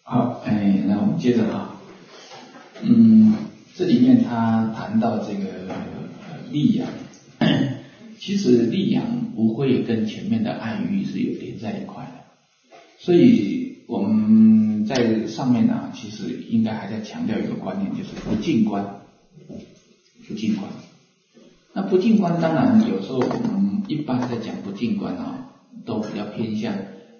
好，那我们接着这里面他谈到这个利养，其实利养无非跟前面的爱欲是有连在一块的，所以我们在上面其实应该还在强调一个观念，就是不净观。不净观，那不净观当然有时候我们一般在讲不净观都比较偏向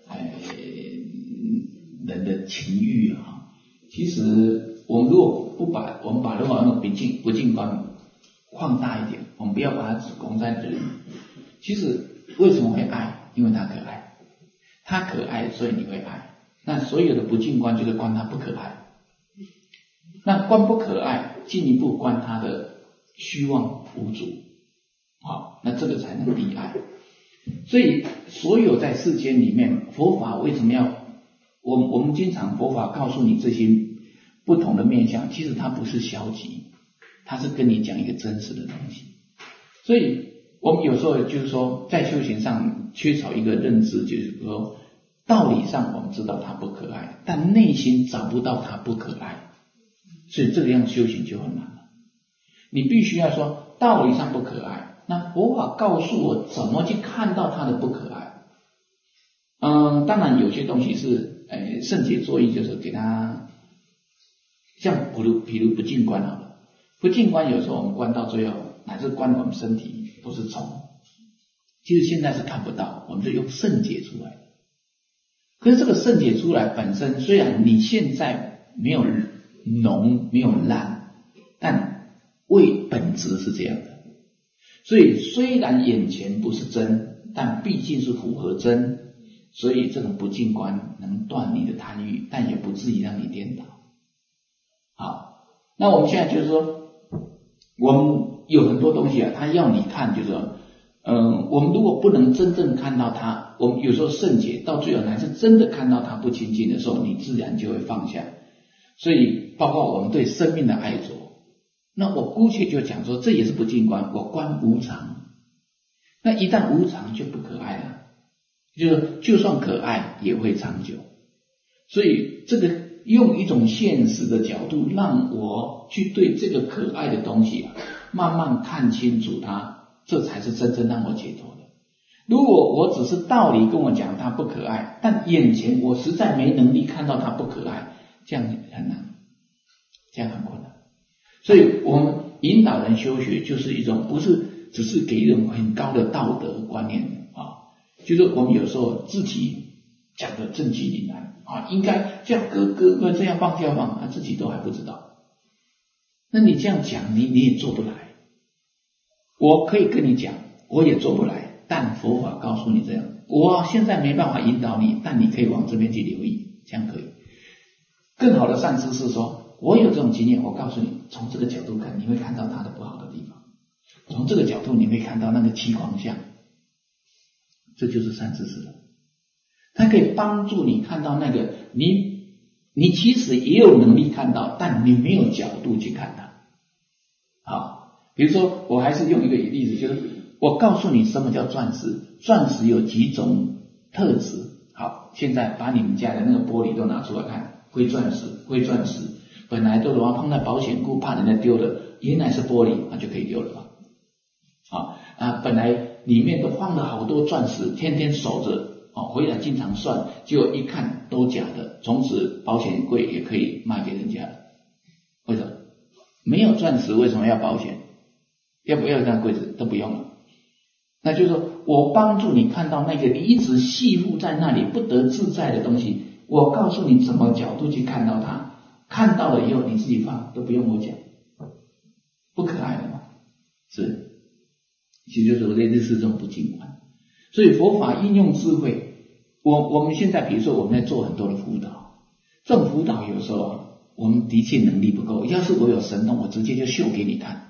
人的情欲其实我们如果不把我们把那个不净观放大一点，我们不要把它只攻在人。其实为什么会爱？因为它可爱，它可爱，所以你会爱。那所有的不净观就是观它不可爱，那观不可爱，进一步观它的虚妄无主，那这个才能离爱。所以所有在世间里面，佛法为什么要我们经常佛法告诉你这些不同的面向，其实它不是消极，它是跟你讲一个真实的东西。所以我们有时候就是说在修行上缺少一个认知，就是说道理上我们知道它不可爱，但内心找不到它不可爱，所以这个样修行就很难了。你必须要说道理上不可爱，那佛法告诉我怎么去看到它的不可爱。当然有些东西是圣解作意，就是给他像比如不净观好了，不净观有时候我们观到最后乃至观我们身体都是虫，其实现在是看不到，我们就用圣解出来的。可是这个圣解出来本身，虽然你现在没有浓没有烂，但为本质是这样的。所以虽然眼前不是真，但毕竟是符合真，所以这种不净观能断你的贪欲，但也不至于让你颠倒。好，那我们现在就是说我们有很多东西他要你看，就是说我们如果不能真正看到它，我们有时候圣解到最后还是真的看到它不清净的时候，你自然就会放下。所以包括我们对生命的爱着，那我姑且就讲说这也是不净观，我观无常。那一旦无常就不可爱了，就是就算可爱也会长久。所以这个用一种现实的角度让我去对这个可爱的东西慢慢看清楚它，这才是真正让我解脱的。如果我只是道理跟我讲它不可爱，但眼前我实在没能力看到它不可爱，这样很难，这样很困难。所以我们引导人修学就是一种不是只是给一种很高的道德观念就是我们有时候自己讲的正气凛然应该这样割这样放这样放自己都还不知道。那你这样讲你也做不来。我可以跟你讲我也做不来，但佛法告诉你这样，我现在没办法引导你，但你可以往这边去留意，这样可以。更好的善知识说我有这种经验，我告诉你从这个角度看你会看到它的不好的地方，从这个角度你会看到那个欺狂相，这就是善知识了。它可以帮助你看到那个你其实也有能力看到，但你没有角度去看它。好，比如说我还是用一个例子，就是我告诉你什么叫钻石，钻石有几种特质。好，现在把你们家的那个玻璃都拿出来看，灰钻石本来都放在保险库怕人家丢了，原来是玻璃那就可以丢了吧。本来里面都放了好多钻石，天天守着回来经常算，结果一看都假的，从此保险柜也可以卖给人家了。为什么？没有钻石为什么要保险？要不要那柜子都不用了。那就是说我帮助你看到那个你一直系缚在那里不得自在的东西，我告诉你怎么角度去看到它，看到了以后你自己放，都不用我讲，不可爱的嘛，是，其实就是类似这种不净观。所以佛法应用智慧，我们现在比如说我们在做很多的辅导，这种辅导有时候我们的确能力不够，要是我有神通我直接就秀给你看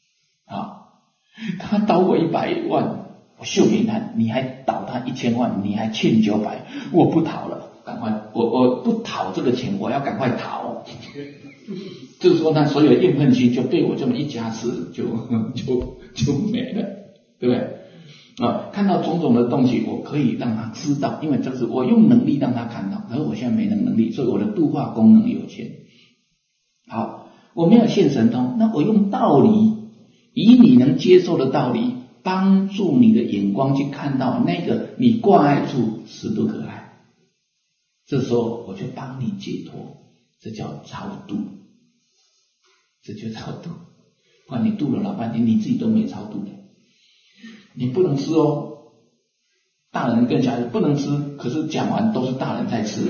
他倒我100万我秀给你看，你还倒他1000万，你还欠900，我不讨了，赶快我不讨这个钱，我要赶快逃。就是说他所有怨恨心就被我这么一加持就没了，对不对？ 看到种种的东西，我可以让他知道，因为这是我用能力让他看到，可是我现在没能力，所以我的度化功能有限。好，我没有现神通，那我用道理，以你能接受的道理，帮助你的眼光去看到那个你挂碍处实不可爱。这时候我就帮你解脱，这叫超度，这就超度。不然你度了老半天，你自己都没超度的。你不能吃哦，大人跟小孩子不能吃，可是讲完都是大人在吃。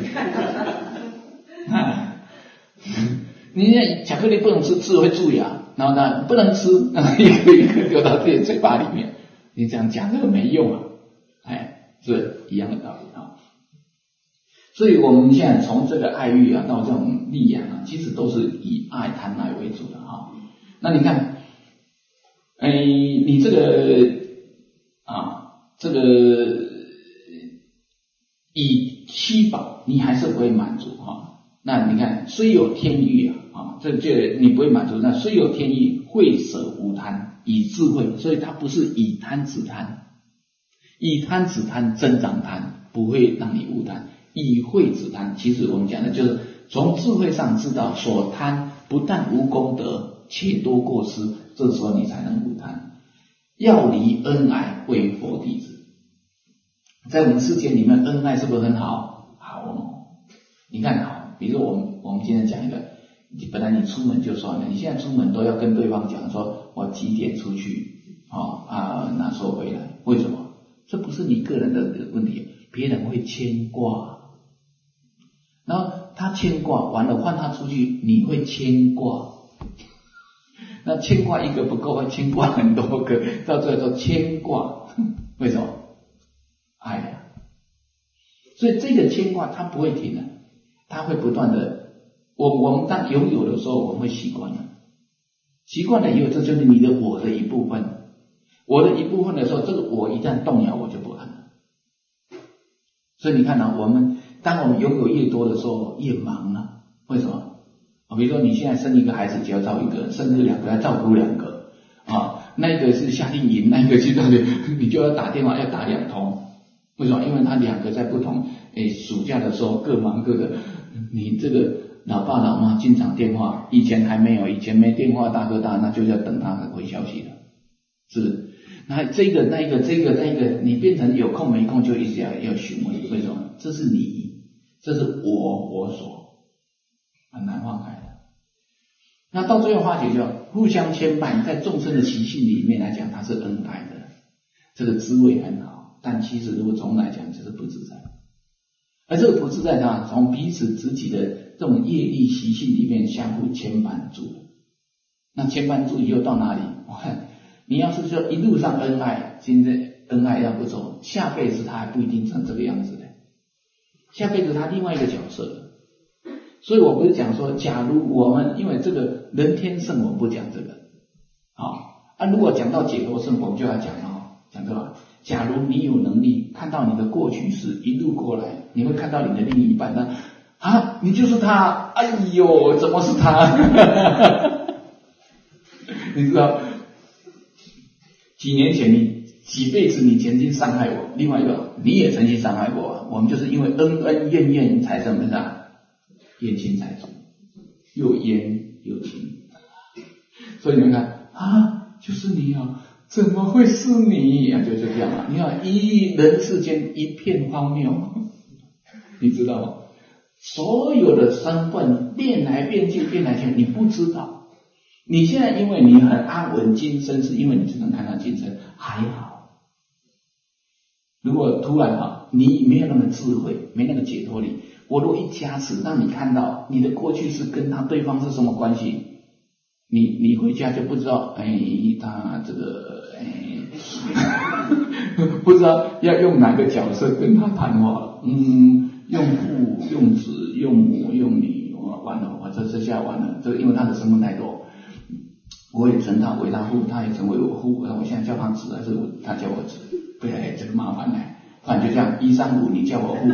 你巧克力不能吃，吃了会蛀牙，然后呢不能吃，一个一个丢到自己嘴巴里面，你这样讲这个没用啊，是一样的道理啊。所以我们现在从这个爱欲到这种利养其实都是以爱贪爱为主的那你看，你这个以七宝你还是不会满足那你看虽有天欲这你不会满足，那虽有天欲慧舍无贪，以智慧，所以它不是以贪止贪，以贪止贪增长贪，不会让你无贪。以慧止贪，其实我们讲的就是从智慧上知道所贪不但无功德，且多过失，这时候你才能无贪。要离恩爱为佛弟子，在我们世间里面恩爱是不是很好？好你看好，比如说我们今天讲一个，本来你出门就算了，你现在出门都要跟对方讲说我几点出去哪时候回来，为什么？这不是你个人的问题，别人会牵挂，然后他牵挂完了换他出去，你会牵挂，那牵挂一个不够，会牵挂很多个，到最后牵挂，为什么？爱呀。所以这个牵挂它不会停的，它会不断的，我们当拥有的时候我们会习惯了，习惯了以后这就是你的我的一部分，我的一部分的时候，这个我一旦动摇我就不安了。所以你看当我们拥有越多的时候越忙了，为什么？比如说你现在生一个孩子就要照一个，生2个要照顾2个那个是夏令营，那个去那里你就要打电话要打2通，为什么？因为他2个在不同暑假的时候各忙各的，你这个老爸老妈经常电话，以前没电话大哥大，那就要等他回消息了，是那这个那个你变成有空没空就一直要询问，为什么？这是你，这是我所很难放开的。那到最后化解就互相牵绊，在众生的习性里面来讲它是恩爱的，这个滋味很好，但其实如果从来讲就是不自在，而这个不自在从彼此自己的这种业力习性里面相互牵绊住了。那牵绊住以后到哪里？我看你要是说一路上恩爱，现在恩爱要不走，下辈子他还不一定成这个样子的，下辈子他另外一个角色了。所以我不是讲说，假如我们因为这个人天圣，我们不讲这个如果讲到解脱圣，我们就要讲对吧？假如你有能力看到你的过去式一路过来，你会看到你的另一半呢你就是他，哎呦怎么是他你知道几年前你几辈子你曾经伤害我，另外一个你也曾经伤害我我们就是因为恩恩怨怨才怎么样冤亲债主，又冤又亲，所以你们看就是你怎么会是你就这样你看人世间一片荒谬，你知道吗？所有的身份变来变去，你不知道。你现在因为你很安稳，今生是因为你只能看到今生，还好。如果突然你没有那么智慧，没那个解脱力，我如果一加持让你看到你的过去是跟他对方是什么关系，你回家就不知道他这个不知道要用哪个角色跟他谈话用父用子用母用女，完了这下完了，这因为他的身份太多，我也称他为他父，他也成为我父，我现在叫他子还是他叫我子，不然这个麻烦反正就这样135你叫我父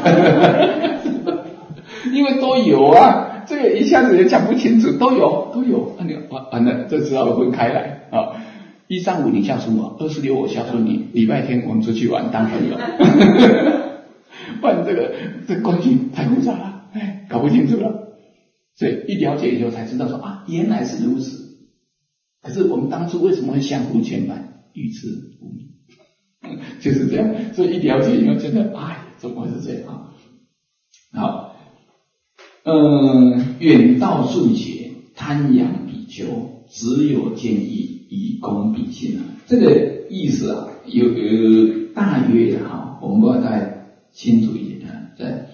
因为都有这个一下子也讲不清楚，都有完了这只好分开来 135你孝顺我，26我孝顺你，礼拜天我们出去玩当朋友。不然这关系太复杂了，搞不清楚了。所以一了解以后才知道说啊，原来是如此。可是我们当初为什么会相互牵绊，愚痴无明，就是这样。所以一了解以后觉得，哎，怎么会是这样啊？好，远道顺学，贪养比丘，只有见义，以功比心啊。这个意思啊，有大约的哈，我们把它再清楚一点啊。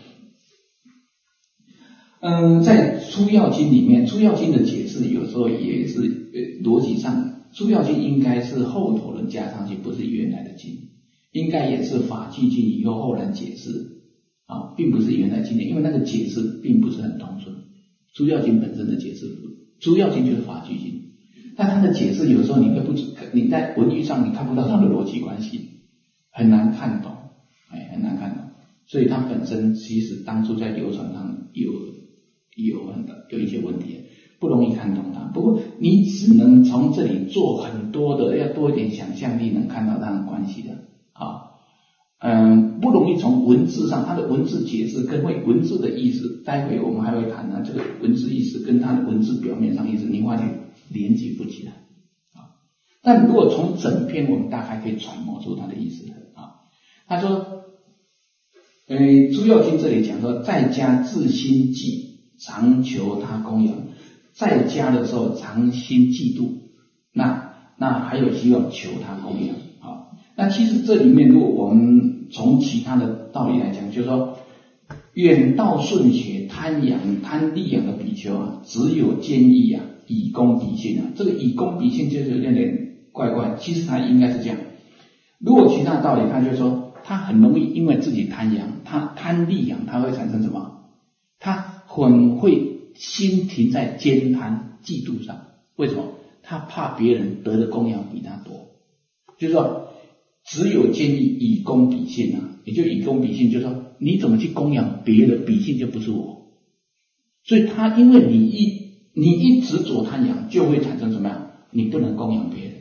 在出要经里面，出要经的解释有时候也是逻辑上，出要经应该是后头人加上去，不是原来的经，应该也是法纪经以后人解释啊，并不是原来经典，因为那个解释并不是很通顺。出要经本身的解释，出要经就是法纪经，但它的解释有时候你在文句上你看不到它的逻辑关系，很难看懂，很难看懂。所以它本身其实当初在流传上有一些问题，不容易看懂它。不过你只能从这里做很多的，要多一点想象力，能看到它的关系的啊。不容易从文字上，它的文字解释跟文字的意思，待会我们还会谈这个文字意思跟它的文字表面上意思，你发现连接不起来啊。但如果从整篇，我们大概可以揣摩出它的意思啊。他说，出要经这里讲说，在家自心忌，常求他供养。在家的时候常心嫉妒，那还有希望求他供养啊。那其实这里面，如果我们从其他的道理来讲，就是说远道顺学，贪利养的比丘啊，只有见义啊，以功比心啊。这个以功比心就是有点怪怪，其实他应该是这样。如果其他道理，他就说他很容易因为自己贪利养，他会产生什么？他很会心停在奸贪嫉妒上。为什么？他怕别人得的供养比他多，就是说只有见义，以功比心啊。也就以功比心，就是说你怎么去供养别人，比心就不是我。所以他因为你一执着贪养，就会产生什么样？你不能供养别人。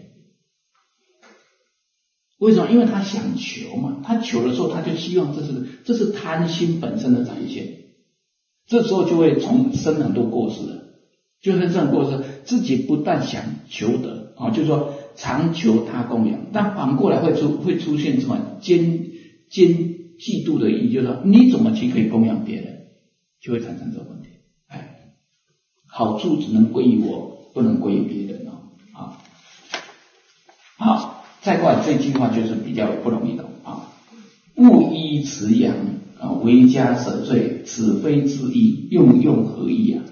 为什么？因为他想求嘛，他求的时候他就希望这是贪心本身的展现，这时候就会生很多过失了。就是这种过失，自己不但想求得啊，就是说常求他供养，但反过来会出现什么奸嫉妒的意义，就是说你怎么去可以供养别人，就会产生这个问题。好处只能归于我，不能归于别人啊。好，再过来这句话就是比较不容易懂啊。勿依持养啊，为家舍罪，此非自意，用何意啊？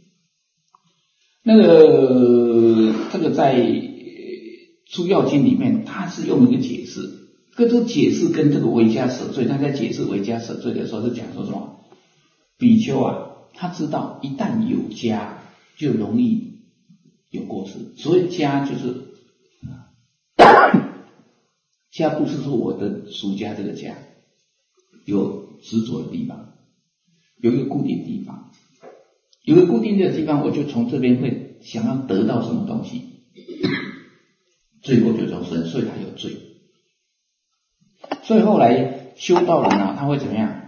这个在出要经里面，它是用一个解释，这个解释跟这个为家舍罪，他在解释为家舍罪的时候是讲说什么？比丘啊，他知道一旦有家，就容易有过失。所谓家就是家，不是说我的属家这个家有执着的地方，有一个固定地方。有个固定的地方，我就从这边会想要得到什么东西，罪过就终身，所以他有罪。所以后来修道人啊，他会怎么样？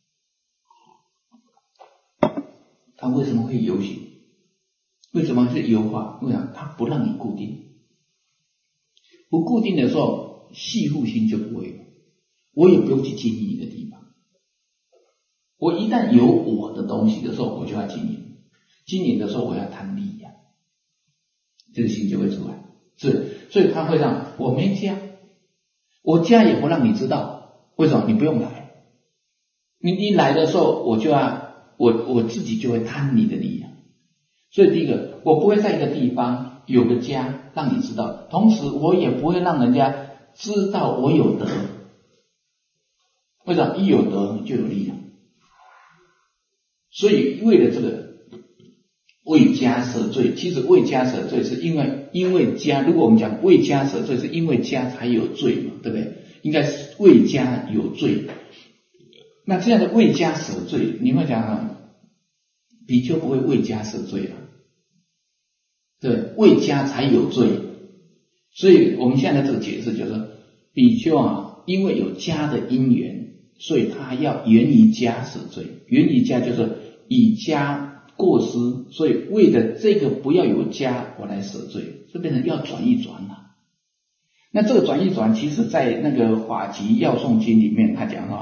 他为什么会游行？为什么是优化？为什么他不让你固定？不固定的时候，系缚心就不会有，我也不用去经营一个地方。我一旦有我的东西的时候，我就要经营。经营的时候，我要贪利呀，这个心就会出来。所以他会让我没家，我家也不让你知道。为什么？你不用来。你来的时候，我就要我自己就会贪你的利呀。所以第一个，我不会在一个地方有个家让你知道，同时我也不会让人家知道我有德。为什么？一有德就有利呀。所以为了这个为家舍罪，其实为家舍罪是因为家，如果我们讲为家舍罪，是因为家才有罪嘛，对不对？应该是为家有罪。那这样的为家舍罪，你会讲比丘不会为家舍罪啊，对，为家才有罪。 所以我们现在的这个解释就是说，比丘啊，因为有家的因缘，所以他要缘于家舍罪。缘于家就是以家过失，所以为了这个不要有家，我来舍罪，就变成要转一转了。那这个转一转，其实在那个法集要颂经里面，他讲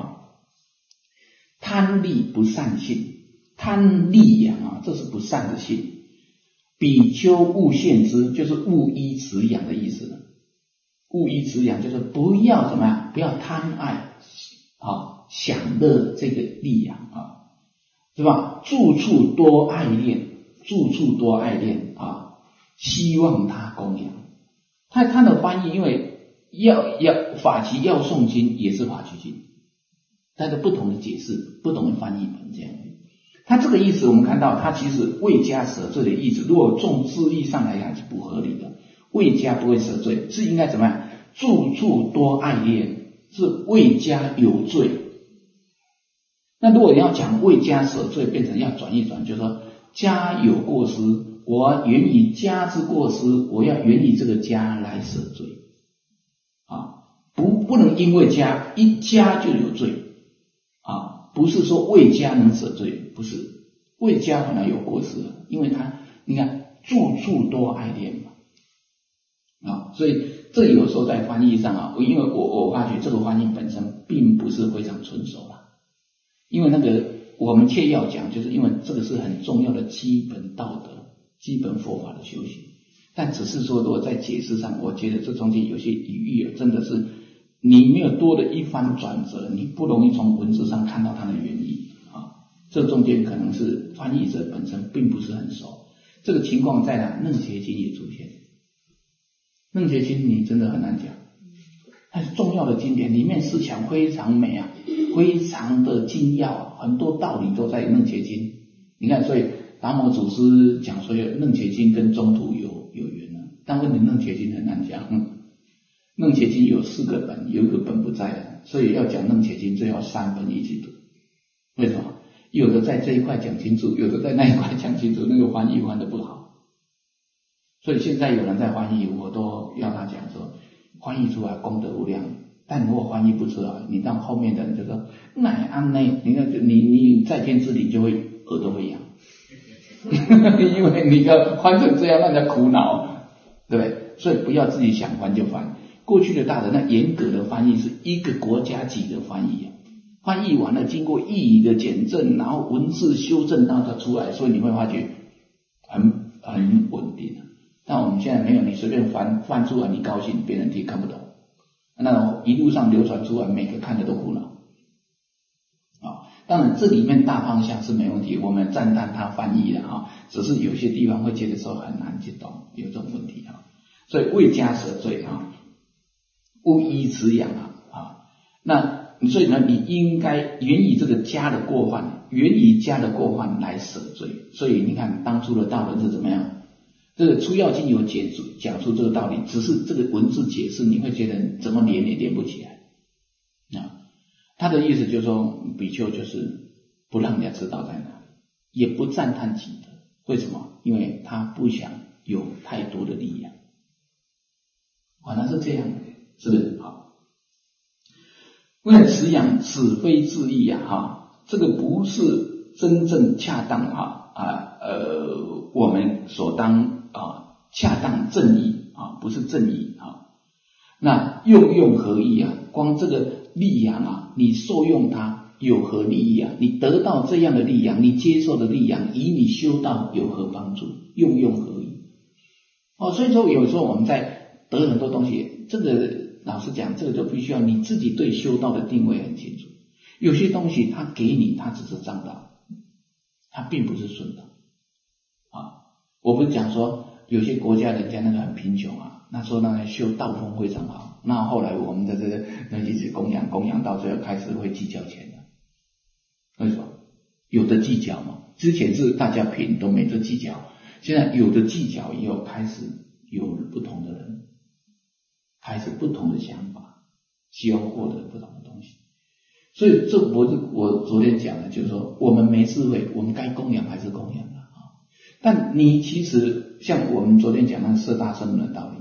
贪利不善性，贪利养啊，这是不善的性。比丘勿献之，就是勿依止养的意思。勿依止养就是不要怎么样，不要贪爱享乐这个利养啊，是吧？住处多爱恋，住处多爱恋啊，希望他供养。他的翻译，因为法集要颂经也是法集经，但是不同的解释，不同的翻译本这样。他这个意思我们看到，他其实为家舍罪的意思，如果从字义上来讲是不合理的。为家不会舍罪，是应该怎么样？住处多爱恋，是为家有罪。那如果你要讲为家舍罪，变成要转一转，就是说家有过失，我源于家之过失，我要源于这个家来舍罪啊，不能因为家一家就有罪啊，不是说为家能舍罪，不是为家反而有过失，因为他你看住处多爱恋嘛啊，所以这有时候在翻译上啊，因为我发觉这个翻译本身并不是非常纯熟啦，因为那个我们切要讲，就是因为这个是很重要的基本道德、基本佛法的修行，但只是说如果在解释上，我觉得这中间有些语义真的是你没有多的一番转折，你不容易从文字上看到它的原意啊。这中间可能是翻译者本身并不是很熟，这个情况在哪？楞伽经也出现。楞伽经你真的很难讲，它是重要的经典，里面思想非常美啊，非常的精要啊，很多道理都在楞伽经。你看，所以达摩祖师讲说楞伽经跟中土有缘啊，但问题楞伽经很难讲。楞伽经有4个本，有一个本不在了，所以要讲楞伽经最好3本一起读。为什么？有的在这一块讲清楚，有的在那一块讲清楚，那个翻译翻得不好。所以现在有人在翻译，我都要他讲说，翻译出来功德无量，但如果翻译不出来，你让后面的人就说那安内，你在天之灵就会耳朵会痒，因为你要翻成这样让人家苦恼，对不对？所以不要自己想翻就翻。过去的大人那严格的翻译是一个国家级的翻译啊，翻译完了经过译语的检证，然后文字修正到它出来，所以你会发觉很稳定啊。但我们现在没有，你随便翻出来，你高兴，别人听看不懂，那一路上流传出来，每个看的都苦恼啊。当然这里面大方向是没问题，我们赞叹他翻译的啊，只是有些地方会觉得说很难去懂，有这种问题啊。所以为家舍罪啊，勿依止养啊，那所以呢，你应该源于这个家的过患，源于家的过患来舍罪。所以你看当初的道人是怎么样？这个出要经有讲出这个道理，只是这个文字解释你会觉得怎么连也连不起来啊。他的意思就是说，比丘就是不让人家知道在哪里，也不赞叹己德。为什么？因为他不想有太多的力量。反而是这样的，是不是？好，为了持养，此非自意啊，这个不是真正恰当我们所当恰当正义啊，不是正义啊。那用何益啊？光这个利养啊，你受用它有何利益啊？你得到这样的利养，你接受的利养，以你修道有何帮助？用何益？所以说有时候我们在得很多东西，这个老实讲，这个就必须要你自己对修道的定位很清楚。有些东西他给你，他只是障道，他并不是顺道啊。我不是讲说有些国家人家那个很贫穷啊，那时候那个修道风非常好，那后来我们的这个一直供养到最后开始会计较钱的。为什么？有的计较嘛，之前是大家贫都没得计较，现在有的计较以后开始有不同的人，开始不同的想法，希望获得不同的东西。所以这我昨天讲的，就是说我们没智慧，我们该供养还是供养的啊。但你其实像我们昨天讲那个色大圣人的道理，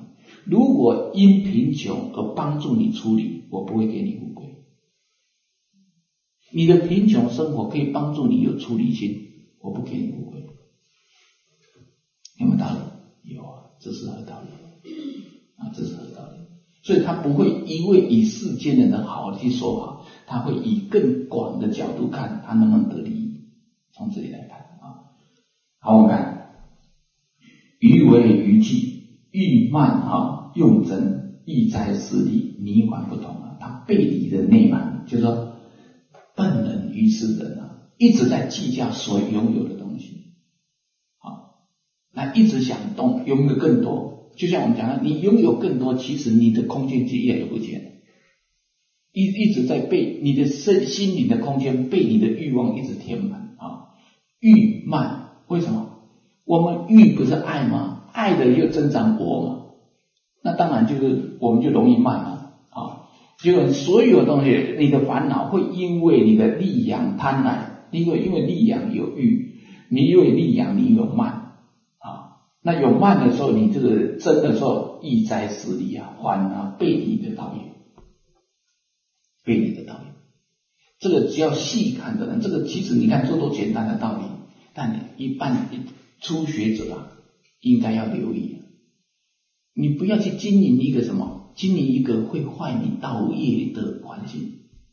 如果因贫穷而帮助你处理，我不会给你富贵。你的贫穷生活可以帮助你有处理性，我不给你富贵。有没有道理？有啊，这是合道理啊，这是合道理。所以他不会一味以世间人的好去说好，他会以更广的角度看他能不能得利益。从这里来看啊，好，我们看余为余计，欲慢用真，意在私利，迷还不同啊。他背离的内涵，就是说笨人愚痴人啊，一直在计较所拥有的东西，那一直想拥有更多。就像我们讲的，你拥有更多，其实你的空间就越来越不见了，一直在被你的心灵的空间被你的欲望一直填满啊。欲慢，为什么？我们欲不是爱吗？爱的又增长我嘛，那当然就是我们就容易慢了啊。结果所有东西，你的烦恼会因为你的力养贪婪，因为力养有欲，你因为力养你有慢。那有慢的时候，你这个真的时候意在私利啊，还啊，背离的道业，背离的道业。这个只要细看的人，这个其实你看这多简单的道理，但一般初学者啊，应该要留意。你不要去经营一个什么，经营一个会坏你道业的环境，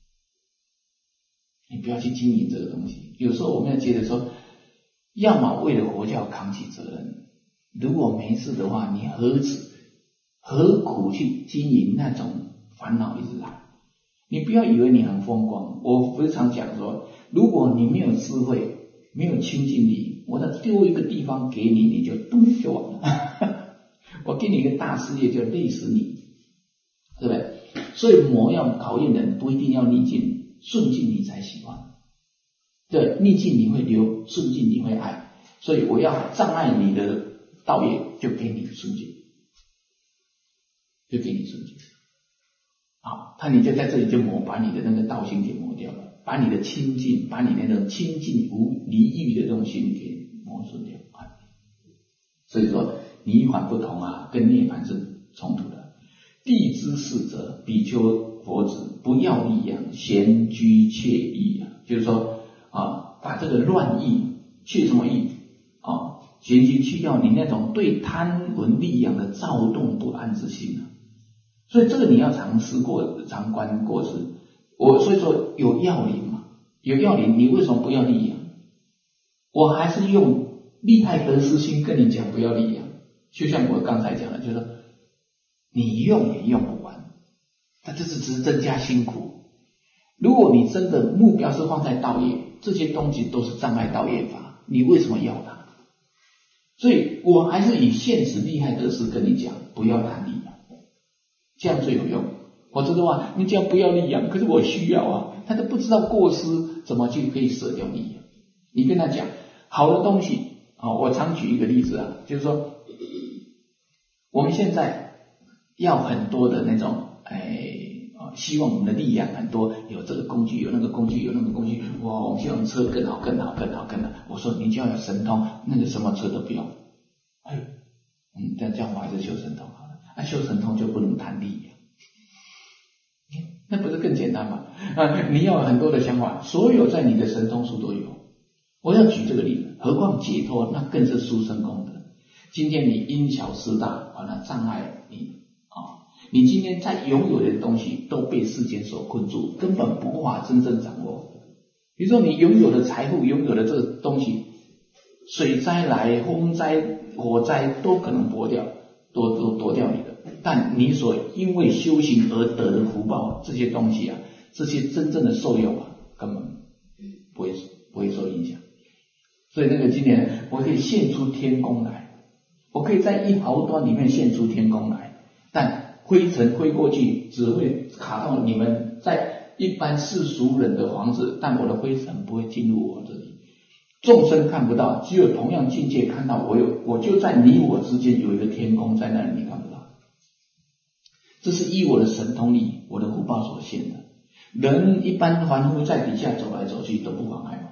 你不要去经营这个东西。有时候我们要接着说，要么为了佛教扛起责任。如果没事的话，你何苦去经营那种烦恼一直来？你不要以为你很风光。我非常讲说，如果你没有智慧，没有清净力，我再丢一个地方给你，你就咚就完了。我给你一个大事业，就累死你，对不对？所以魔要考验人，不一定要逆境，顺境你才喜欢。对，逆境你会留，顺境你会爱。所以我要障碍你的道业，就给你顺境，就给你顺境。好，你就在这里就把你的那个道心给磨掉了，把你的清净，把你那种清净无离欲的这种心给磨损掉。所以说迷还不同啊，跟涅槃是冲突的。地之事者，比丘佛子不要利养，闲居惬意啊，就是说把这个乱意去什么意闲居去掉你那种对贪闻利养的躁动不安之心啊。所以这个你要常思过，常观过之。所以说有要领嘛，有要领，你为什么不要利养？我还是用利害得失心跟你讲不要利养。就像我刚才讲的，就是说你用也用不完，但这只是增加辛苦。如果你真的目标是放在道业，这些东西都是障碍道业法，你为什么要它？所以我还是以现实利害得失跟你讲，不要谈利养，这样最有用。否则的话，你讲不要利养，可是我需要啊，他都不知道过失怎么去可以舍掉利养。你跟他讲好的东西我常举一个例子啊，就是说我们现在要很多的那种希望我们的力量很多，有这个工具，有那个工具，有那个工具，哇，我们希望车更好更好更好更好。我说你就要有神通，那个什么车都不用。但这样我还是修神通好了。修神通就不能谈利养，那不是更简单吗？你要有很多的想法，所有在你的神通术都有。我要举这个例子，何况解脱那更是殊胜功德。今天你因小失大，那障碍你今天在拥有的东西都被世间所困住，根本无法真正掌握。比如说你拥有的财富，拥有的这个东西，水灾来，风灾，火灾都可能夺掉你的。但你所因为修行而得的福报，这些东西这些真正的受用根本不会受影响。所以那个今年我可以现出天宫来，我可以在一毫端里面现出天宫来，但灰尘挥过去只会卡到你们在一般世俗人的房子，但我的灰尘不会进入我这里。众生看不到，只有同样境界看到我就在你我之间有一个天宫在那里，你看不到。这是依我的神通力，我的福报所现的。人一般凡夫在底下走来走去都不妨碍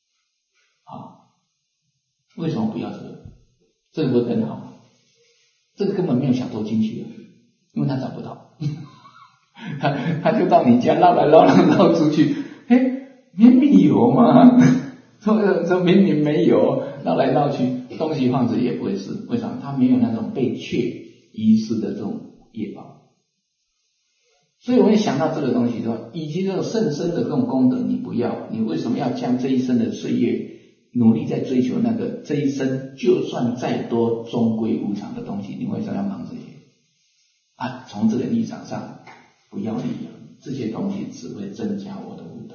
为什么不要这个？这个不更好吗？ 这个根本没有想多进去了，因为他找不到，他就到你家绕来绕出去，明明有吗？说明明没有，绕来绕去，东西放着也不会是，为什么？他没有那种被却遗失的这种业报。所以我会想到这个东西说，以及这种甚深的这种功德你不要，你为什么要将这一生的岁月努力在追求那个这一生就算再多终归无常的东西，你为什么要忙这些啊？从这个立场上不要利用这些东西，只会增加我的福德。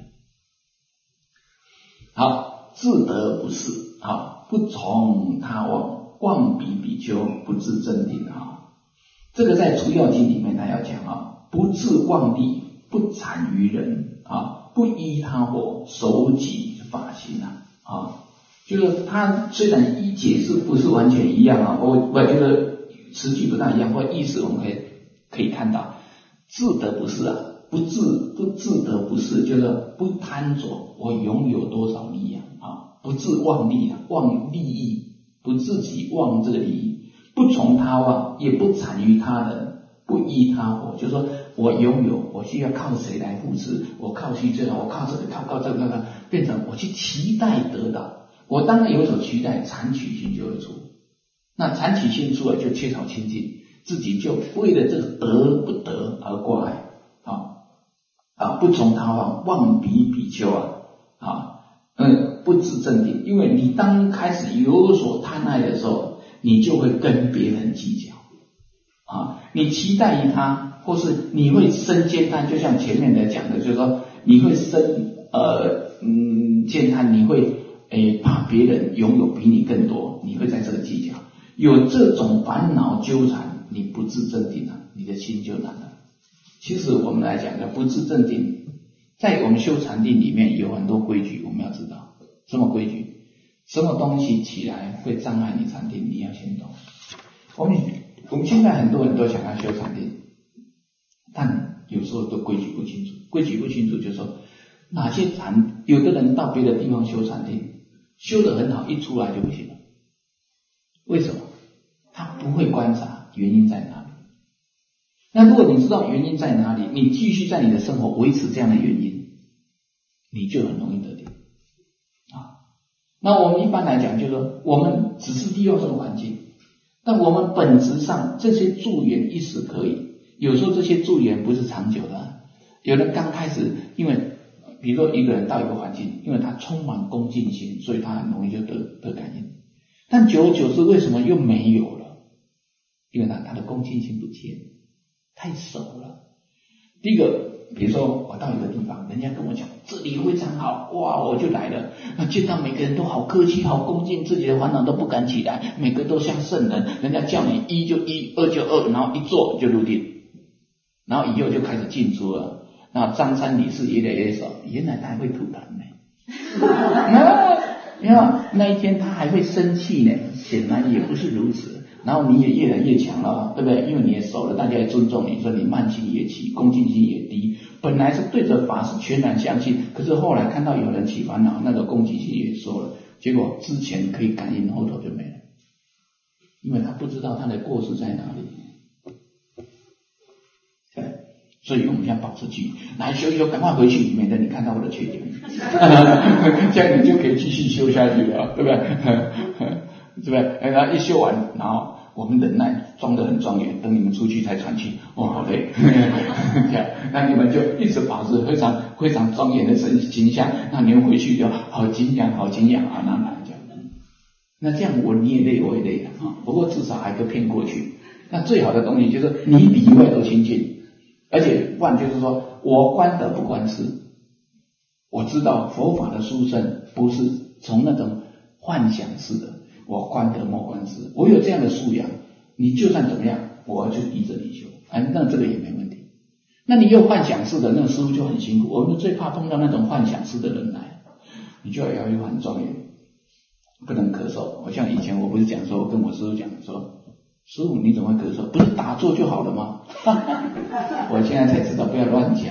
好，自得不是，好，不从他妄，妄彼比丘，不自正定啊。这个在除药经里面他要讲啊，不自妄力，不产于人啊，不依他火，守己法行啊，就是他虽然一解释不是完全一样啊，我觉得词句不大一样，或意思我们可以看到，自得不是啊，不自得不是，就是不贪着我拥有多少利益啊，不自妄利啊，妄利益，不自己妄这个利益，不从他妄，也不产于他人，不依他火，就是说我拥有，我需要靠谁来扶持？我靠去这个，我靠这个，靠这个，变成我去期待得到。我当然有所期待，残取心就会出。那残取心出来就缺少清净，自己就为了这个得不得而挂碍不从他妄，妄彼比丘不自正定。因为你当开始有所贪爱的时候，你就会跟别人计较你期待于他，或是你会生奸贪，就像前面的讲的，就是说你会生奸贪，你会怕别人拥有比你更多，你会在这个计较，有这种烦恼纠缠，你不自正定你的心就难了。其实我们来讲的不自正定，在我们修禅定里面有很多规矩，我们要知道什么规矩，什么东西起来会障碍你禅定，你要先懂。我们现在很多人都想要修禅定，但有时候都规矩不清楚。规矩不清楚就是说哪些禅，有的人到别的地方修禅定，修得很好，一出来就不行了。为什么？他不会观察原因在哪里。那如果你知道原因在哪里，你继续在你的生活维持这样的原因，你就很容易得定那我们一般来讲就是说，我们只是利用这个环境，但我们本质上这些助缘一时可以，有时候这些助缘不是长久的有人刚开始，因为比如说一个人到一个环境，因为他充满恭敬心，所以他很容易就得感应。但久而久之为什么又没有了？因为他的恭敬心不见，太熟了。第一个，比如说我到一个地方，人家跟我讲这里非常好，哇，我就来了。那见到每个人都好客气，好恭敬，自己的烦恼都不敢起来，每个都像圣人。人家叫你一就一，二就二，然后一做就入定，然后以后就开始进出了。那张三李四越来越少，原来他还会吐痰呢。那一天他还会生气呢，显然也不是如此。然后你也越来越强了，对不对？因为你也熟了，大家也尊重你，说你慢心也起，恭敬心也低。本来是对着法是全然相信，可是后来看到有人起烦恼，那个恭敬心也收了，结果之前可以感应，后头就没了，因为他不知道他的过失在哪里。对，所以我们要保持距离，来修一修，赶快回去，免得你看到我的缺点，这样你就可以继续修下去了，对不对？对不对？然后一修完，然后我们忍耐装得很庄严，等你们出去才喘气，好累。这样，那你们就一直保持非常非常庄严的形象，那你们回去就好敬仰，好敬仰啊，这样。那这样你也累，我也累不过至少还可以骗过去。那最好的东西就是你里外都清净，而且不然就是说我观得不观事，我知道佛法的殊胜不是从那种幻想式的。我观得莫观事，我有这样的素养，你就算怎么样，我就依着你修，那这个也没问题。那你有幻想式的，那个师父就很辛苦。我们最怕碰到那种幻想式的人来，你就要有很庄严，不能咳嗽。我像以前我不是讲说，我跟我师父讲说，师父你怎么会咳嗽？不是打坐就好了吗？我现在才知道不要乱讲，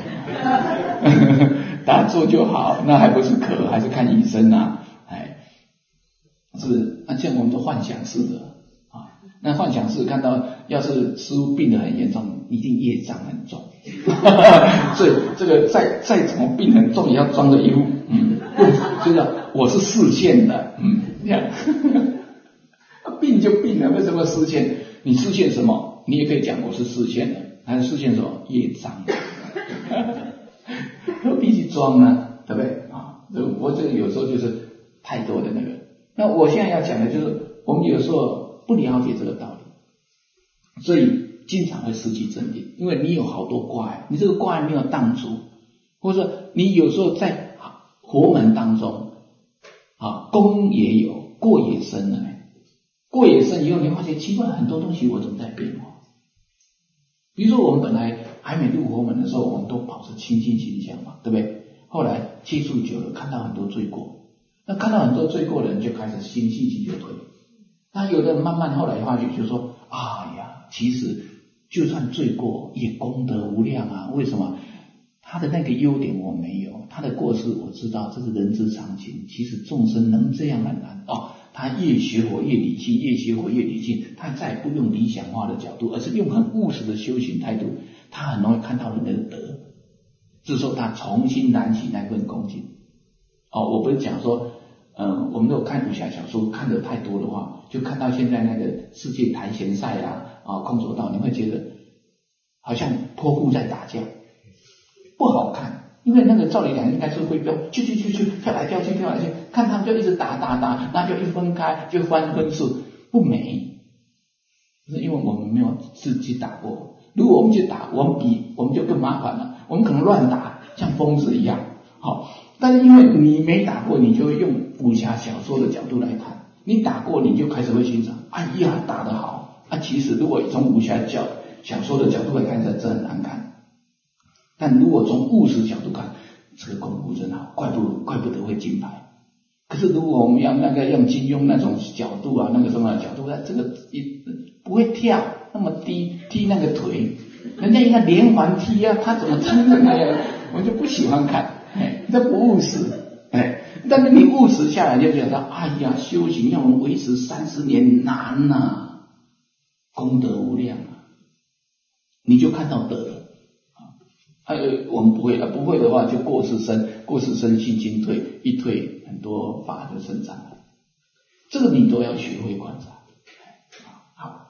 打坐就好，那还不是咳，还是看医生啊。是，那像我们都幻想式的那幻想是看到要是师父病得很严重，一定业障很重，所以这个再怎么病很重也要装着一副就是我是视线的，这样病就病了，为什么视线？你视线什么？你也可以讲我是视线的，还是视线什么？业障，何必去装呢？对不对啊？我这个有时候就是太多的那个。那我现在要讲的就是，我们有时候不了解这个道理，所以经常会失去正定，因为你有好多挂碍，你这个挂碍没有当除，或者说你有时候在佛门当中功也有，过也深了。过也深以后，你发现奇怪，很多东西我怎么在变化？比如说我们本来还没入佛门的时候，我们都保持清净心相嘛，对不对？后来接触久了，看到很多罪过，那看到很多罪过的人就开始信心就退。那有的人慢慢后来发觉，就说其实就算罪过也功德无量啊。为什么？他的那个优点我没有，他的过失我知道，这是人之常情。其实众生能这样很难他越学佛越理性，越学佛越理性，他再不用理想化的角度，而是用很务实的修行态度，他很容易看到人的德，这时候他重新燃起那份恭敬。我不是讲说我们如果看武侠小说看得太多的话，就看到现在那个世界跆拳赛空手道，你会觉得好像泼妇在打架，不好看。因为那个照理讲应该是会飙，去跳来跳去，看他们就一直打，那就一分开就翻分数，不美。是因为我们没有自己打过，如果我们去打，我们就更麻烦了，我们可能乱打，像疯子一样。但是因为你没打过，你就会用武侠小说的角度来看，你打过你就开始会欣赏，打得好。其实如果从武侠小说的角度来看，真的很难看。但如果从务实角度看，这个功夫真好，怪不得会金牌。可是如果我们要用金庸那种角度那个什么角度，这个不会跳那么低，踢那个腿，人家应该连环踢他怎么撑的那样，我就不喜欢看。这不务实。但是你务实下来就觉得修行要我们维持30年难功德无量你就看到德了。我们不会不会的话就过世生信心退，一退很多法就生长了，这个你都要学会观察。好，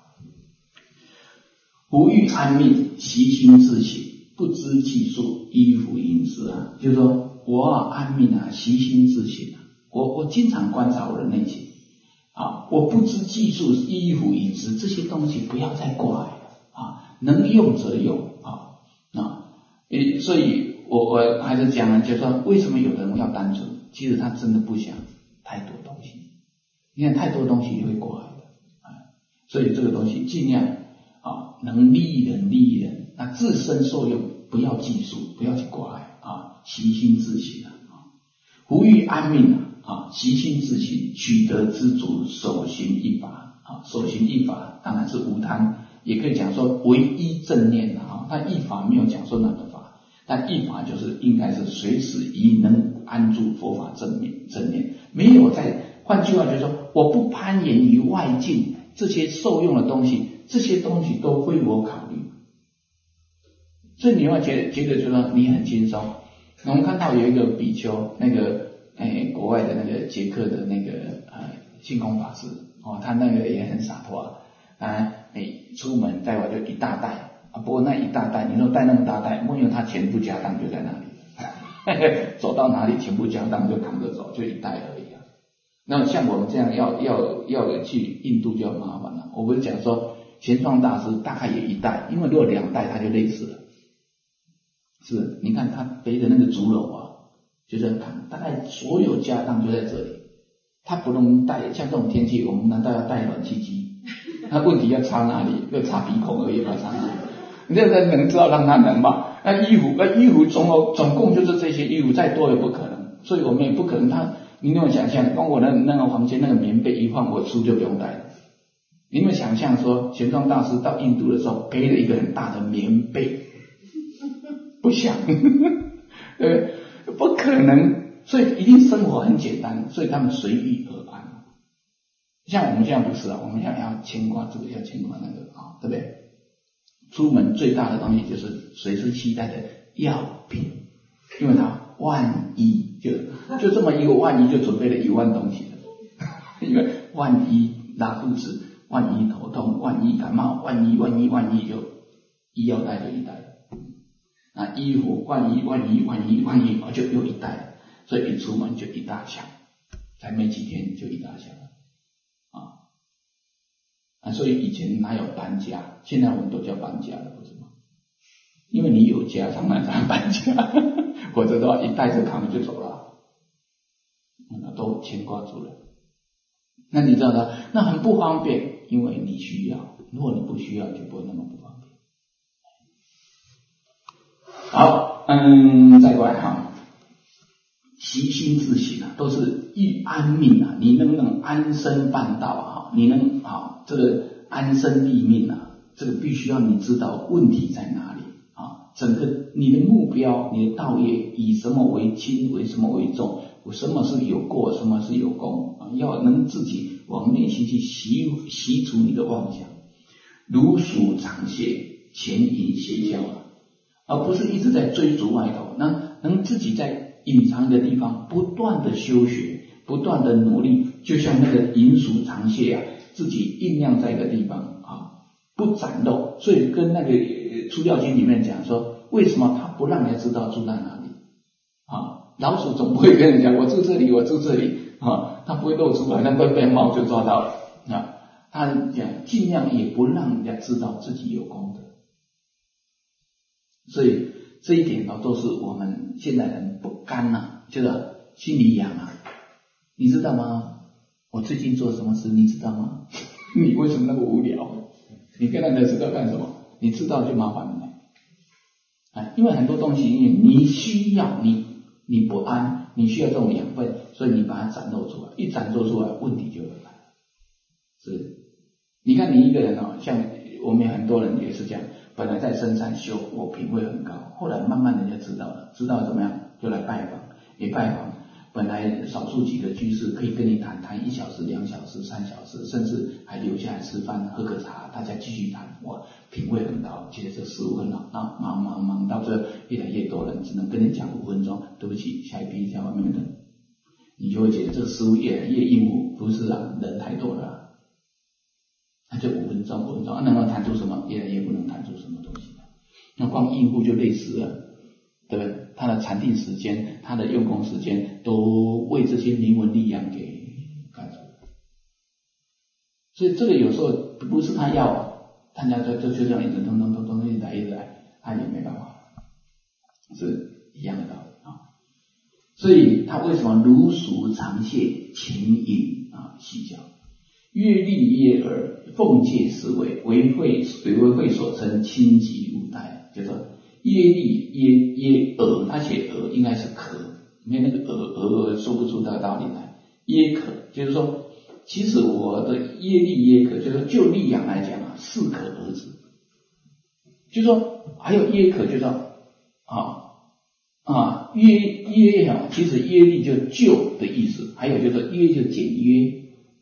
不欲安命，习心自省，不知计数，依附饮食就是说我安命习心自省我经常观察我的内心我不知计数，依附饮食，这些东西不要再挂了能用则用所以我还是讲了，就是说为什么有的人要单纯，其实他真的不想太多东西，你看太多东西也会挂碍的所以这个东西尽量能利益人，那自身受用不要计数，不要去挂碍习心自省不欲安命习心自省，取得知足，守行一法守行一法当然是无贪，也可以讲说唯一正念他一法没有讲说哪个法，但一法就是应该是随时宜能安住佛法正念，没有换句话就是说我不攀岩于外境这些受用的东西，这些东西都非我考虑，所以你会觉得就是说你很轻松。我们看到有一个比丘，那个国外的那个捷克的那个净空法师他那个也很洒脱出门带我就一大袋不过那一大袋你说带那么大袋，没有他钱不家当就在那里走到哪里钱不家当就扛着走，就一袋而已那像我们这样要去印度就很麻烦了。我不是讲说玄奘大师大概也一袋，因为如果2袋他就累死了，是你看他背的那个竹篓就在扛，大概所有家当就在这里，他不能带，像这种天气我们难道要带暖气机？那问题要插哪里？要插鼻孔而已，要插哪里？你这人能知道让他能吗？那衣服总共就是这些衣服，再多也不可能，所以我们也不可能你有没有想象，跟我的那个房间那个棉被一换，我书就不用带了。你有没有想象说玄奘大师到印度的时候背了一个很大的棉被？不想不可能，所以一定生活很简单，所以他们随遇而安。 像我们现在不是啊，我们现在要牵挂这个，要牵挂那个啊，对不对？出门最大的东西就是随身携带的药品，因为它万一就这么一个万一，就准备了1万东西了，因为万一拉肚子，万一头痛，万一感冒，万一就医药袋就一袋，那衣服万一就又一袋，所以一出门就一大箱，才没几天就一大箱啊，所以以前哪有搬家，现在我们都叫搬家了，不是吗？因为你有家才能搬家，否则的话一带着扛就走了，那都牵挂住了。那你知道的，那很不方便，因为你需要，如果你不需要就不会那么不方便。好，再过来哈，习心自省啊，都是欲安命啊，你能不能安身办道啊？你能这个安身立命啊，这个必须要你知道问题在哪里啊。整个你的目标，你的道业以什么为轻，为什么为重，什么是有过，什么是有功啊？要能自己往内心去习除你的妄想，如数长泻，潜隐邪教啊，而不是一直在追逐外头，能自己在隐藏的地方不断的修学，不断的努力，就像那个银鼠长泻啊，自己酝酿在一个地方啊，不展露。所以跟那个出教经里面讲说，为什么他不让人家知道住在哪里啊？老鼠总不会跟人讲我住这里，我住这里啊，他不会露出来，那会被猫就抓到了啊。他讲尽量也不让人家知道自己有功德。所以这一点都是我们现代人不甘啊，就是心里痒啊，你知道吗？我最近做什么事，你知道吗？你为什么那么无聊？你跟人家知道干什么？你知道就麻烦了。因为很多东西你需要，你不安，你需要这种养分，所以你把它展露出来，一展露出来，问题就会来。是，你看你一个人像我们很多人也是这样，本来在深山修，我品位很高，后来慢慢人家知道了，知道怎么样就来拜访，也拜访。本来少数几个居士可以跟你谈1小时、2小时、3小时，甚至还留下来吃饭喝个茶，大家继续谈，哇，品位很高。其实这师父很好，忙到这越来越多人，只能跟你讲5分钟，对不起，下一批在外面等，你就会觉得这个师父越来越应付，不是啊，人太多了，那就5分钟，能够谈出什么？越来越不能谈出什么东西了。那光应付就累死了，对不对？他的禅定时间，他的用功时间，都为这些名闻利养给干走了。所以这个有时候不是他要，大家就这样一直咚一直来，他也没办法，是一样的道理啊。所以他为什么如数长泻，潜隐细教，约利耶尔，奉戒思维，为会所称，亲及五代，叫做耶利耶尔，他写尔应该是可，没有那个尔说不出这个道理来。耶可就是说，其实我的耶利耶可，就是说就利养来讲适可而止。就是说还有耶可，就是说约其实约利就就的意思，还有就是约就简约，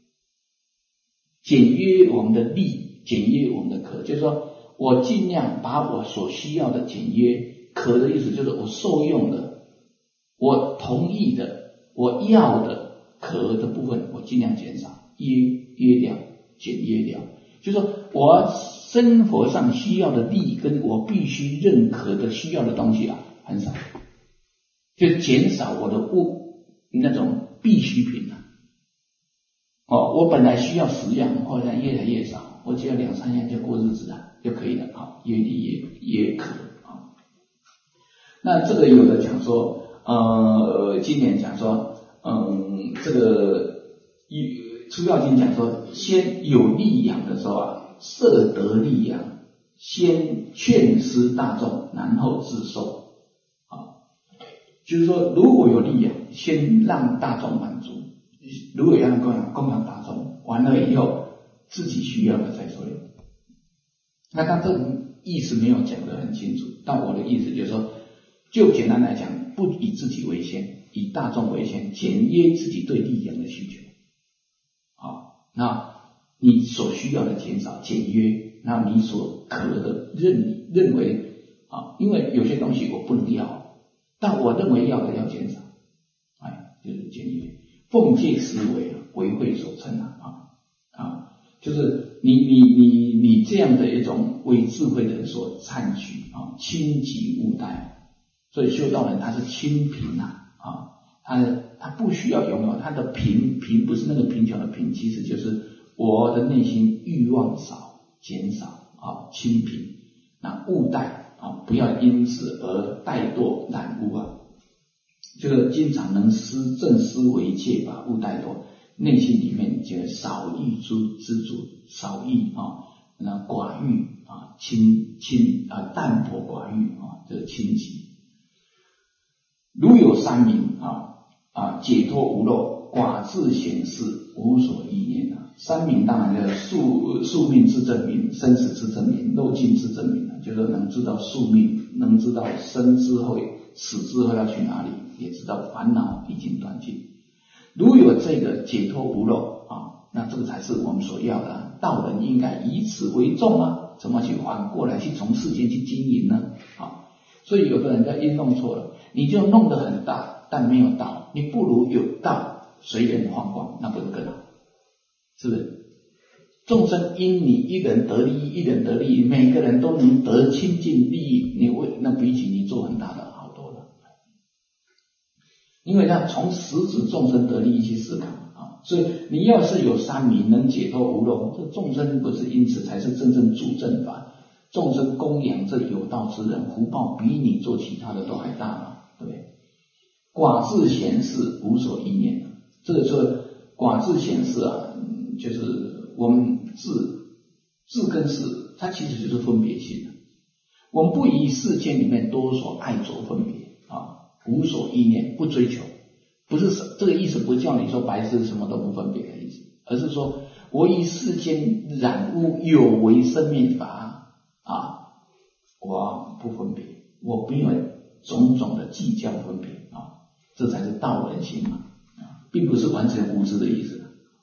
简约我们的利，简约我们的可，就是说我尽量把我所需要的简约，可的意思就是我受用的，我同意的，我要的可的部分，我尽量减少，约掉，简约掉，就是说我生活上需要的利跟我必须认可的需要的东西很少，就减少我的那种必需品我本来需要10样，后来越来越少，我只要2、3样就过日子就可以了。约利耶可那这个有的讲说，今年讲说，这个出教经讲说，先有利养的时候摄得利养，先劝施大众，然后自受。就是说，如果有利养，先让大众满足。如果要供养大众，完了以后自己需要的再说用。那他这个意思没有讲得很清楚，但我的意思就是说，就简单来讲，不以自己为先，以大众为先，简约自己对利养的需求。 那你所需要的减少简约，那你所可的认为因为有些东西我不能要，但我认为要的要减少，就是简约。奉戒思维为慧所称就是你这样的一种为智慧的人所参取轻己勿待，所以修道人他是清贫他不需要拥有，他的贫不是那个贫穷的贫，其实就是我的内心欲望少减少清贫，那勿待不要因此而怠惰染污这个经常能正思维戒法，勿怠惰，内心里面就少欲知足，少欲那寡欲淡泊寡欲这个清净。如有三明解脱无漏，寡自显示，无所意念三明当然就是宿命之证明，生死之证明，漏尽之证明就是能知道宿命，能知道生之后死之后要去哪里，也知道烦恼已经断尽。如有这个解脱无漏那这个才是我们所要的。道人应该以此为重怎么去反过来去从世间去经营呢？所以有的人在弄错了，你就弄得很大，但没有道，你不如有道随缘放光，那不是更好？是不是？众生因你一人得利益，一人得利益，每个人都能得清净利益，那比起你做很大的好多了。因为他从实质众生得利益去思考所以你要是有三明能解脱无漏，这众生不是因此才是真正助正法。众生供养这有道之人，福报比你做其他的都还大嘛，对不对？寡自显示，无所意念这个说寡自显示就是我们自跟事，它其实就是分别心我们不以世间里面多所爱着分别无所意念，不追求，不是这个意思，不叫你说白痴什么都不分别的意思，而是说我以世间染污有为生命法我不分别，我没有种种的计较分别这才是道人心嘛并不是完全无知的意思。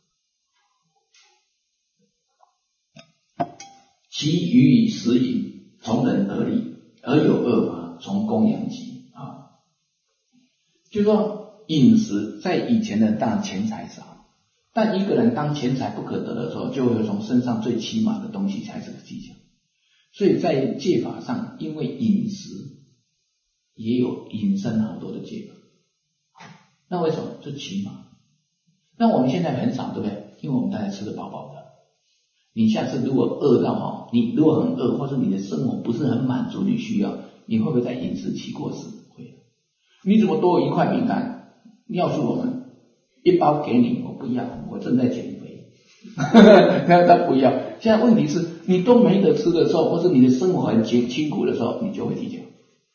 其余以食饮，从人得利，而有恶法，从供养己就是说饮食在以前的当然钱财少，但一个人当钱财不可得的时候，就会从身上最起码的东西才是个技巧。所以在戒法上，因为饮食也有引申好多的戒法那为什么？这起码那我们现在很少，对不对？因为我们大家吃得饱饱的。你下次如果饿到你如果很饿，或者你的生活不是很满足你需要，你会不会在饮食起过失？会。你怎么多一块饼干？你要是我们一包给你，我不要，我正在减肥他不要。现在问题是你都没得吃的时候，或者你的生活很辛苦的时候，你就会计较，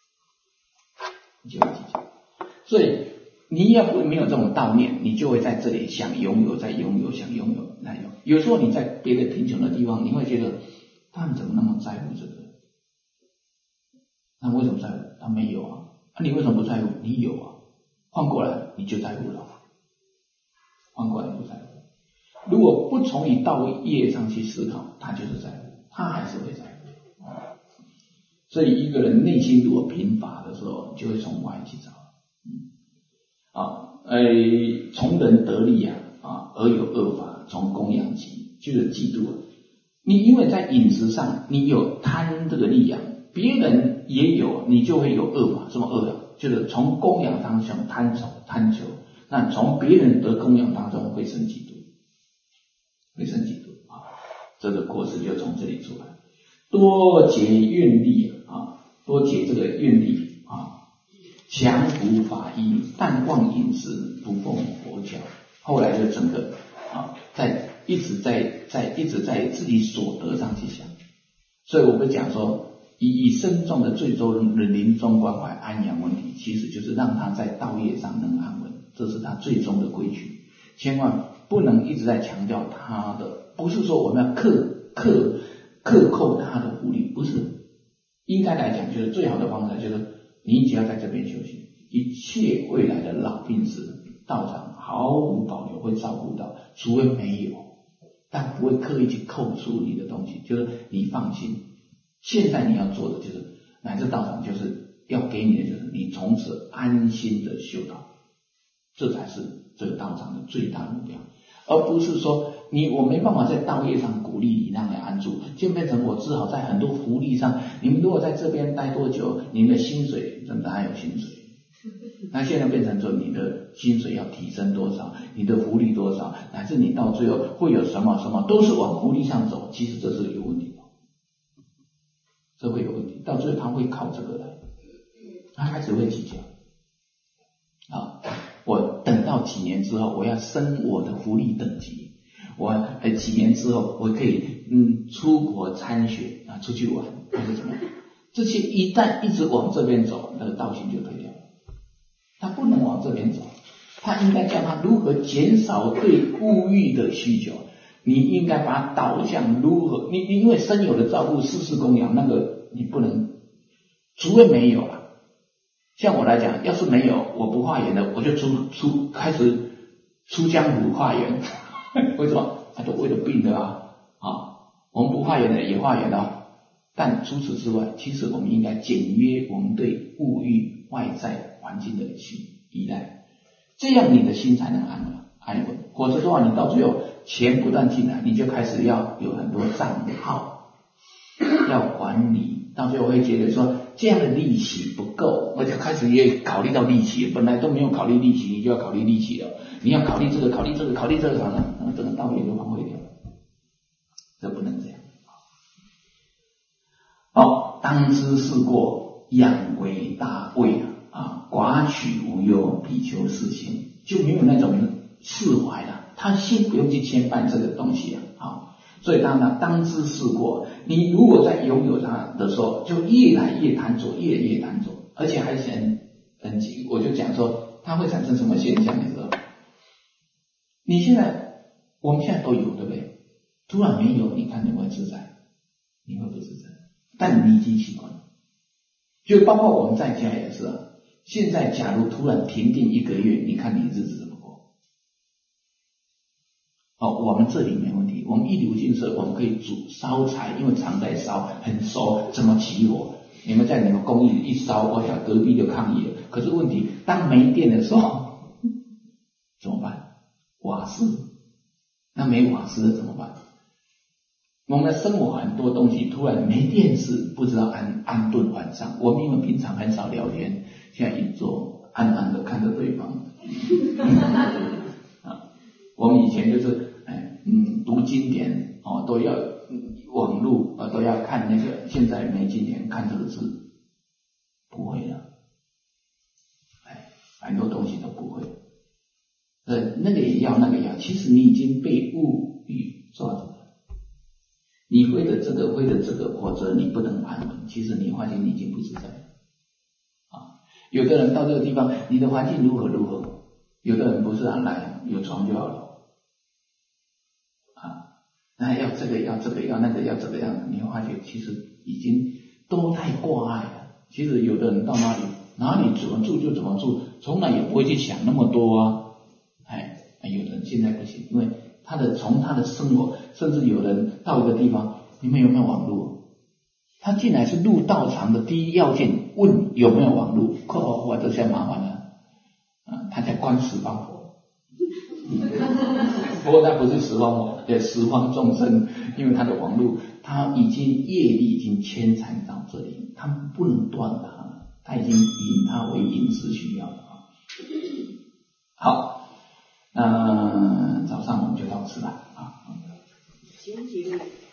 所以你要不没有这种悼念，你就会在这里想拥有，再拥有，想拥有，那有时候你在别的贫穷的地方，你会觉得他们怎么那么在乎这个？那为什么在乎？他没有你为什么不在乎？你有换过来你就在乎了，换过来不在乎。如果不从你道业上去思考，他就是在乎，他还是会在乎。所以一个人内心如果贫乏的时候，就会从外去找。从人得利而有恶法，从供养己，就是嫉妒你因为在饮食上你有贪这个利养，别人也有，你就会有恶法。什么恶法？就是从供养当中贪求，那从别人得供养当中会生嫉妒，这个果实就从这里出来。多结愿力多结这个愿力降伏法衣，淡忘饮食，不奉佛教。后来就整个一直在自己所得上去想。所以我们讲说，以身众的最终的临终关怀安养问题，其实就是让他在道业上能安稳，这是他最终的归去。千万不能一直在强调他的，不是说我们要克扣他的福利，不是。应该来讲，就是最好的方式就是你只要在这边修行，一切未来的老病死道场毫无保留会照顾到，除非没有， 但不会刻意去扣除你的东西，就是你放心。现在你要做的就是乃至道场，就是要给你的就是你从此安心的修道，这才是这个道场的最大目标，而不是说我没办法在道业上鼓励你让你安住，就变成我只好在很多福利上，你们如果在这边待多久，你们的薪水真的还有薪水。那现在变成说你的薪水要提升多少，你的福利多少，乃至你到最后会有什么什么都是往福利上走，其实这是有问题的，这会有问题，到最后他会靠这个来，他开始会计较啊，我等到几年之后我要升我的福利等级，我几年之后我可以出国参学啊，出去玩或者怎么样，这些一旦一直往这边走，那个道心就退掉了。他不能往这边走，他应该教他如何减少对物欲的需求，你应该把它导向如何，你因为身有的照顾世事供养，那个你不能，除非没有了。像我来讲，要是没有我不化缘的，我就开始出江湖化缘为什么？都为了病的啊，我们不化缘的也化缘啊。但除此之外，其实我们应该简约我们对物欲外在环境的依赖，这样你的心才能安稳。否则的话，你到最后钱不断进来，你就开始要有很多账号要管理，到最后会觉得说这样的利息不够，我就开始也考虑到利息，本来都没有考虑利息，你就要考虑利息了，你要考虑这个考虑这个考虑这个，然后整个道理就荒废掉了，这不能这样。当知事过，养为大畏啊！寡取无忧，比丘四心，就没有那种释怀了，他心不用去牵绊这个东西啊。所以当知事过，你如果在拥有它的时候，就越来越贪着，越来越贪着，而且还是很急。我就讲说，它会产生什么现象？你知道？我们现在都有，对不对？突然没有，你看你会自在，你会不自在？但你已经习惯了，就包括我们在家也是现在假如突然停电1个月，你看你日子怎么过？我们这里没问题，我们一流建设，我们可以烧柴，因为常在烧，很熟，怎么起火？你们在你们公寓一烧，我想隔壁就抗议了。可是问题，当没电的时候怎么办？瓦斯，那没瓦斯怎么办？我们的生活很多东西突然没电视，不知道安顿晚上。我们因为平常很少聊天，现在一坐暗暗的看着对方我们以前就是读经典都要网络都要看那个，现在没经典看这个字不会了，很多东西都不会。那个也要那个要，其实你已经被物欲抓住了。你会的这个，或者你不能安稳，其实你发现你已经不自在了有的人到这个地方，你的环境如何，有的人不是来有床就好了那要这个要这个要那个要这个样，你会发觉其实已经都太挂碍了。其实有的人到哪里怎么住就怎么住，从来也不会去想那么多有的人现在不行，因为从他的生活，甚至有人到一个地方，你们有没有网络？他进来是入道场的第一要件，问有没有网络，哇，这下麻烦了他在观十方佛不过他不是十方佛，十方众生，因为他的网络，他已经业力已经牵缠到这里，他不能断他已经以他为饮食需要了好，早上我们就到此了星期六